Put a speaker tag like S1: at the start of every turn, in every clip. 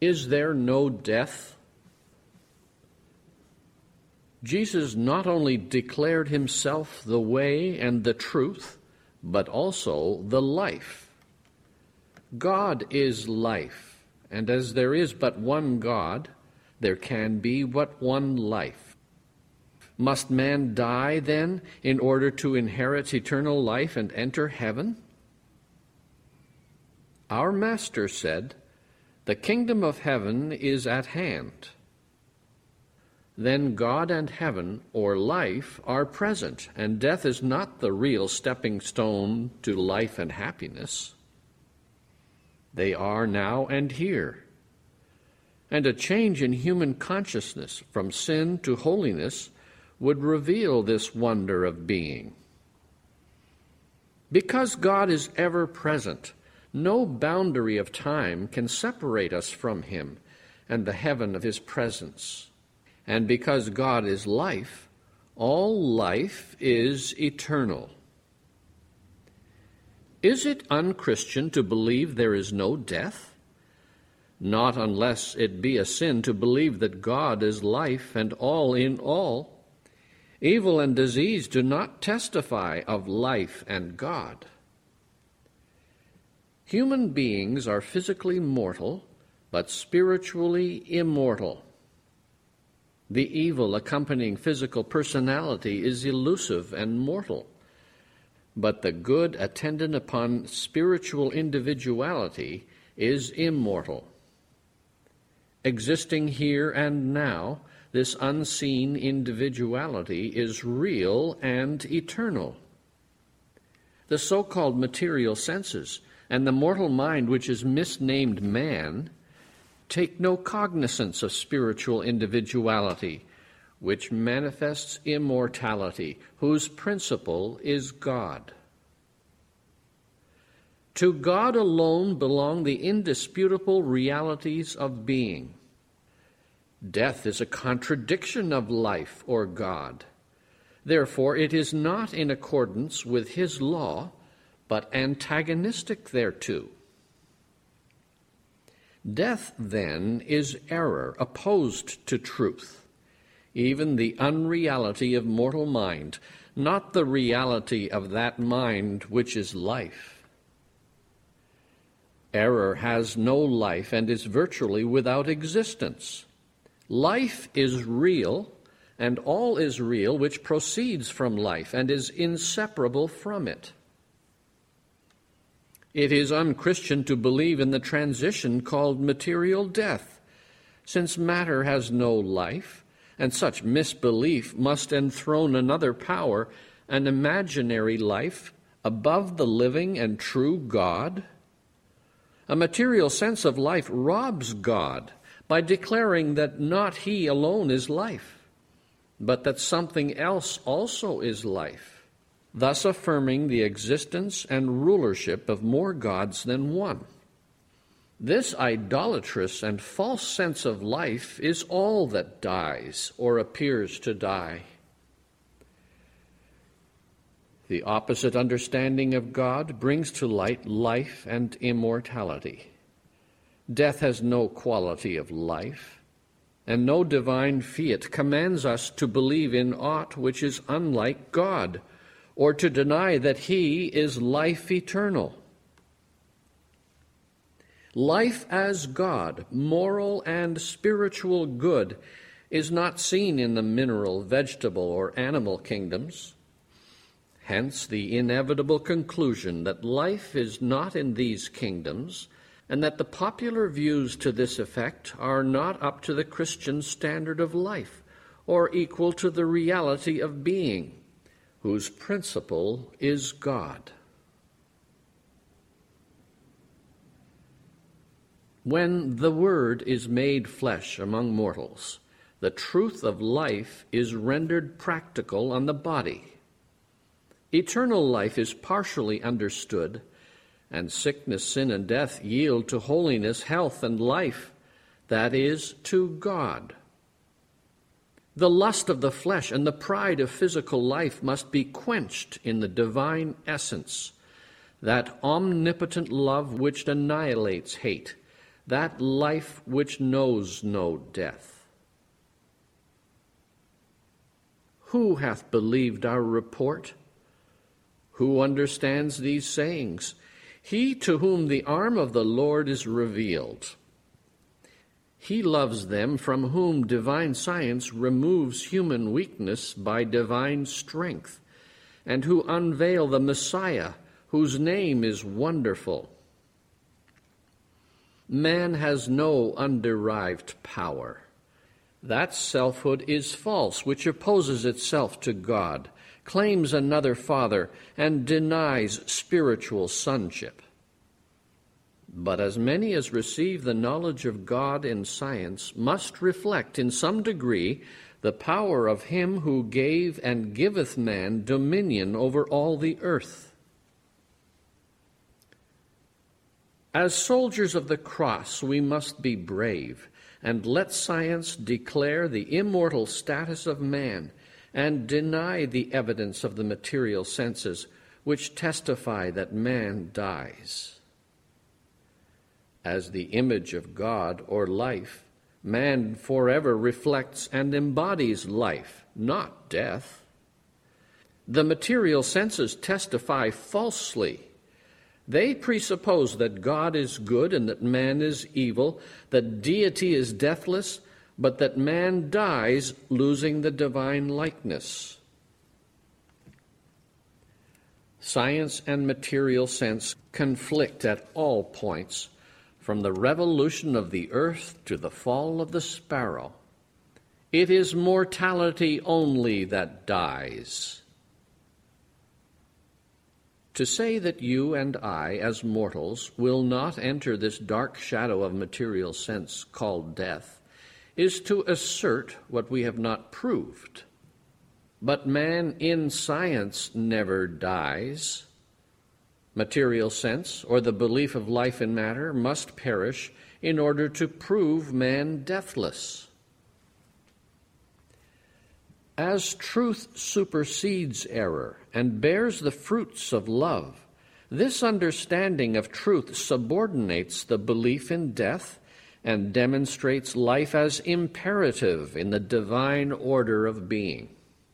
S1: Is there no death? Jesus not only declared himself the way and the truth, but also the life. God is life, and as there is but one God, there can be but one life. Must man die, then, in order to inherit eternal life and enter heaven? Our Master said, "The kingdom of heaven is at hand." Then God and heaven, or life, are present, and death is not the real stepping stone to life and happiness. They are now and here. And a change in human consciousness from sin to holiness would reveal this wonder of being. Because God is ever present, no boundary of time can separate us from him and the heaven of his presence. And because God is life, all life is eternal. Is it unchristian to believe there is no death? Not unless it be a sin to believe that God is life and all in all. Evil and disease do not testify of life and God. Human beings are physically mortal, but spiritually immortal. The evil accompanying physical personality is elusive and mortal, but the good attendant upon spiritual individuality is immortal. Existing here and now, this unseen individuality is real and eternal. The so-called material senses and the mortal mind, which is misnamed man, take no cognizance of spiritual individuality, which manifests immortality, whose principle is God. To God alone belong the indisputable realities of being. Death is a contradiction of life or God. Therefore, it is not in accordance with his law, but antagonistic thereto. Death, then, is error opposed to truth, even the unreality of mortal mind, not the reality of that mind which is life. Error has no life and is virtually without existence. Life is real, and all is real which proceeds from life and is inseparable from it. It is unchristian to believe in the transition called material death, since matter has no life, and such misbelief must enthrone another power, an imaginary life, above the living and true God. A material sense of life robs God by declaring that not he alone is life, but that something else also is life, thus affirming the existence and rulership of more gods than one. This idolatrous and false sense of life is all that dies or appears to die. The opposite understanding of God brings to light life and immortality. Death has no quality of life, and no divine fiat commands us to believe in aught which is unlike God, or to deny that he is life eternal. Life as God, moral and spiritual good, is not seen in the mineral, vegetable, or animal kingdoms. Hence the inevitable conclusion that life is not in these kingdoms, and that the popular views to this effect are not up to the Christian standard of life, or equal to the reality of being, whose principle is God. When the Word is made flesh among mortals, the truth of life is rendered practical on the body. Eternal life is partially understood, and sickness, sin, and death yield to holiness, health, and life, that is, to God. The lust of the flesh and the pride of physical life must be quenched in the divine essence, that omnipotent love which annihilates hate, that life which knows no death. Who hath believed our report? Who understands these sayings? He to whom the arm of the Lord is revealed. He loves them from whom divine science removes human weakness by divine strength, and who unveil the Messiah, whose name is Wonderful. Man has no underived power. That selfhood is false, which opposes itself to God, claims another father, and denies spiritual sonship. But as many as receive the knowledge of God in science must reflect in some degree the power of him who gave and giveth man dominion over all the earth. As soldiers of the cross, we must be brave, and let science declare the immortal status of man, and deny the evidence of the material senses, which testify that man dies. As the image of God, or life, man forever reflects and embodies life, not death. The material senses testify falsely. They presuppose that God is good and that man is evil, that deity is deathless, but that man dies losing the divine likeness. Science and material sense conflict at all points, from the revolution of the earth to the fall of the sparrow. It is mortality only that dies. To say that you and I, as mortals, will not enter this dark shadow of material sense called death is to assert what we have not proved. But man in science never dies. Material sense, or the belief of life in matter, must perish in order to prove man deathless. As truth supersedes error and bears the fruits of love, this understanding of truth subordinates the belief in death and demonstrates life as imperative in the divine order of being.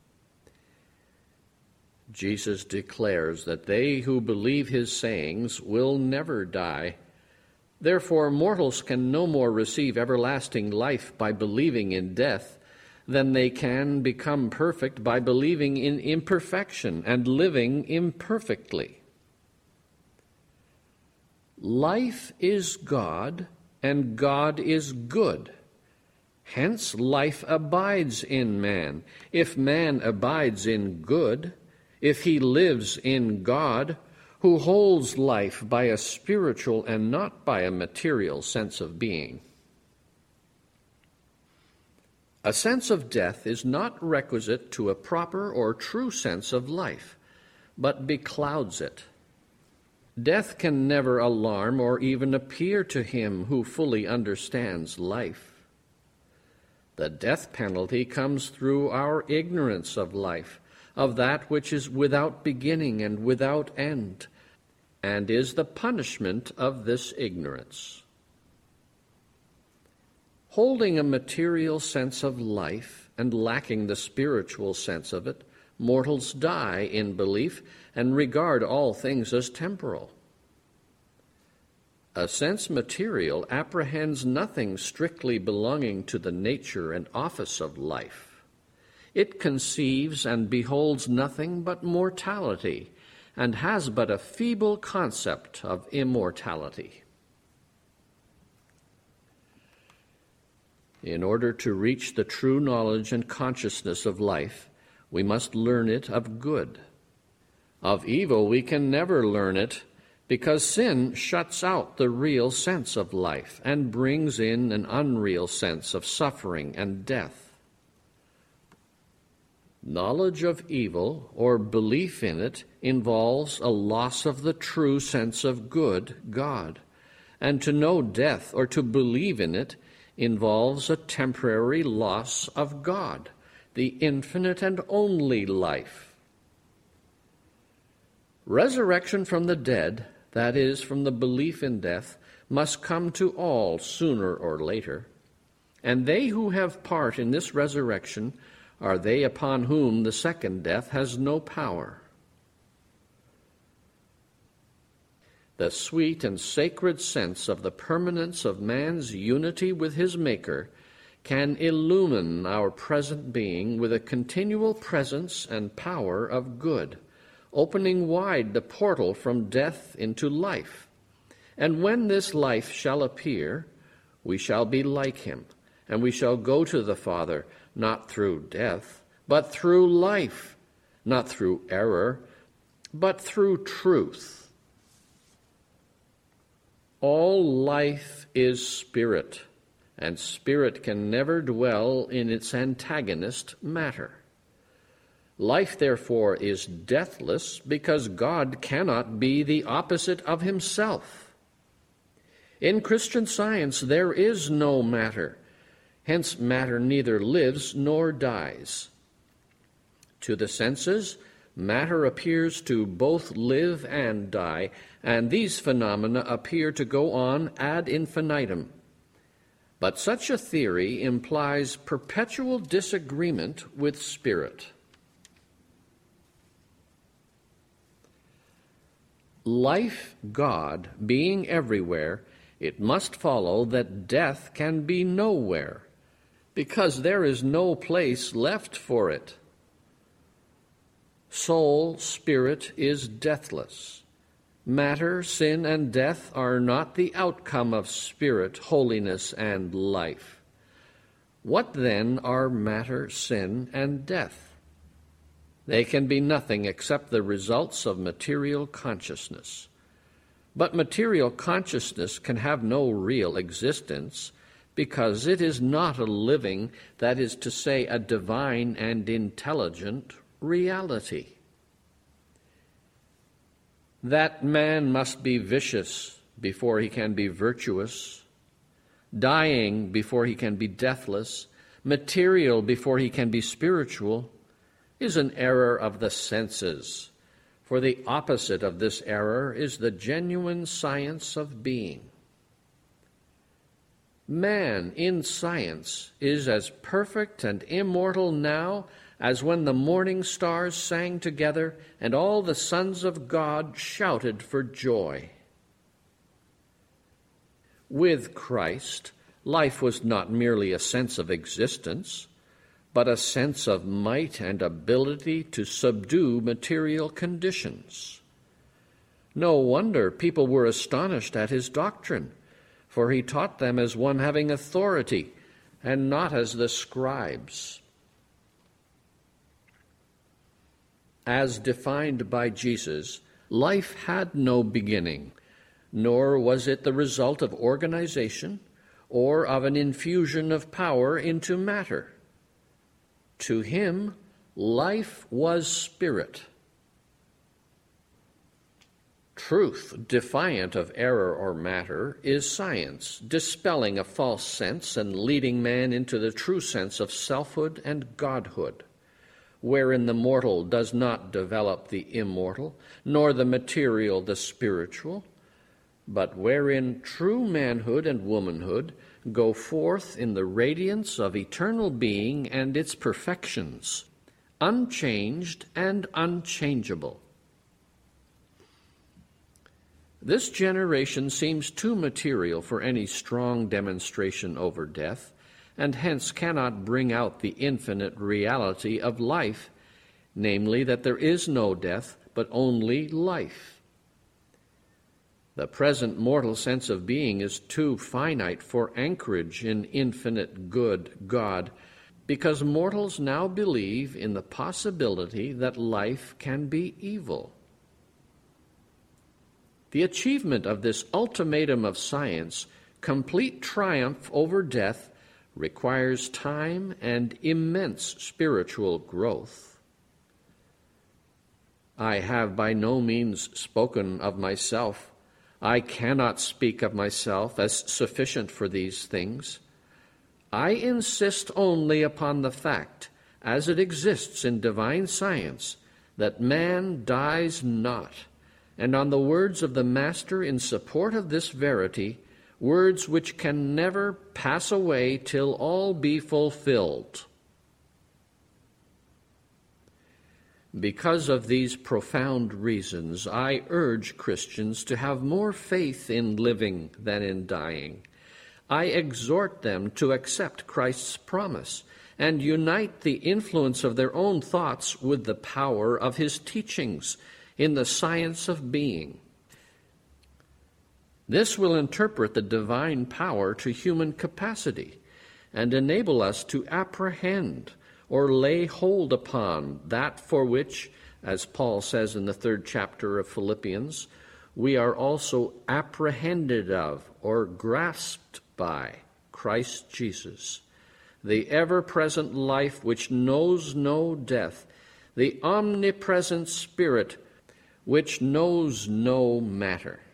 S1: Jesus declares that they who believe his sayings will never die. Therefore, mortals can no more receive everlasting life by believing in death than they can become perfect by believing in imperfection and living imperfectly. Life is God, and God is good. Hence, life abides in man. If man abides in good, if he lives in God, who holds life by a spiritual and not by a material sense of being. A sense of death is not requisite to a proper or true sense of life, but beclouds it. Death can never alarm or even appear to him who fully understands life. The death penalty comes through our ignorance of life, of that which is without beginning and without end, and is the punishment of this ignorance. Holding a material sense of life and lacking the spiritual sense of it, mortals die in belief and regard all things as temporal. A sense material apprehends nothing strictly belonging to the nature and office of life. It conceives and beholds nothing but mortality, and has but a feeble concept of immortality. In order to reach the true knowledge and consciousness of life, we must learn it of good. Of evil we can never learn it, because sin shuts out the real sense of life and brings in an unreal sense of suffering and death. Knowledge of evil, or belief in it, involves a loss of the true sense of good, God, and to know death or to believe in it involves a temporary loss of God, the infinite and only life. Resurrection from the dead, that is, from the belief in death, must come to all sooner or later, and they who have part in this resurrection are they upon whom the second death has no power. The sweet and sacred sense of the permanence of man's unity with his Maker can illumine our present being with a continual presence and power of good, opening wide the portal from death into life. And when this life shall appear, we shall be like him, and we shall go to the Father, not through death, but through life, not through error, but through truth. All life is spirit, and spirit can never dwell in its antagonist, matter. Life, therefore, is deathless because God cannot be the opposite of himself. In Christian Science, there is no matter. Hence, matter neither lives nor dies. To the senses, matter appears to both live and die, and these phenomena appear to go on ad infinitum. But such a theory implies perpetual disagreement with spirit. Life, God, being everywhere, it must follow that death can be nowhere, because there is no place left for it. Soul, spirit is deathless. Matter, sin, and death are not the outcome of spirit, holiness, and life. What then are matter, sin, and death? They can be nothing except the results of material consciousness. But material consciousness can have no real existence because it is not a living, that is to say, a divine and intelligent reality. That man must be vicious before he can be virtuous, dying before he can be deathless, material before he can be spiritual, is an error of the senses, for the opposite of this error is the genuine science of being. Man in science is as perfect and immortal now as when the morning stars sang together and all the sons of God shouted for joy. With Christ, life was not merely a sense of existence, but a sense of might and ability to subdue material conditions. No wonder people were astonished at his doctrine, for he taught them as one having authority, and not as the scribes. As defined by Jesus, life had no beginning, nor was it the result of organization or of an infusion of power into matter. To him, life was spirit. Truth, defiant of error or matter, is science, dispelling a false sense and leading man into the true sense of selfhood and godhood, wherein the mortal does not develop the immortal, nor the material the spiritual, but wherein true manhood and womanhood go forth in the radiance of eternal being and its perfections, unchanged and unchangeable. This generation seems too material for any strong demonstration over death, and hence cannot bring out the infinite reality of life, namely that there is no death, but only life. The present mortal sense of being is too finite for anchorage in infinite good God, because mortals now believe in the possibility that life can be evil. The achievement of this ultimatum of science, complete triumph over death, requires time and immense spiritual growth. I have by no means spoken of myself. I cannot speak of myself as sufficient for these things. I insist only upon the fact, as it exists in divine science, that man dies not, and on the words of the Master in support of this verity, words which can never pass away till all be fulfilled. Because of these profound reasons, I urge Christians to have more faith in living than in dying. I exhort them to accept Christ's promise and unite the influence of their own thoughts with the power of his teachings in the science of being. This will interpret the divine power to human capacity and enable us to apprehend or lay hold upon that for which, as Paul says in the 3rd chapter of Philippians, we are also apprehended of or grasped by Christ Jesus, the ever-present life which knows no death, the omnipresent Spirit which knows no matter.